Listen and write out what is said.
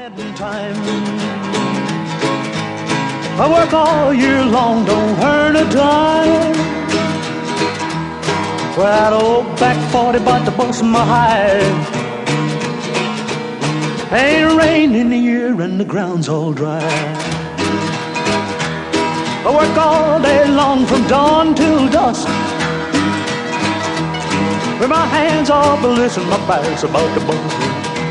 Time. I work all year long, don't earn a dime. Well, that old back 40 about to bust my hide. Ain't rain in the year and the ground's all dry. I work all day long from dawn till dusk, with my hands all blistered, my back's about to bust.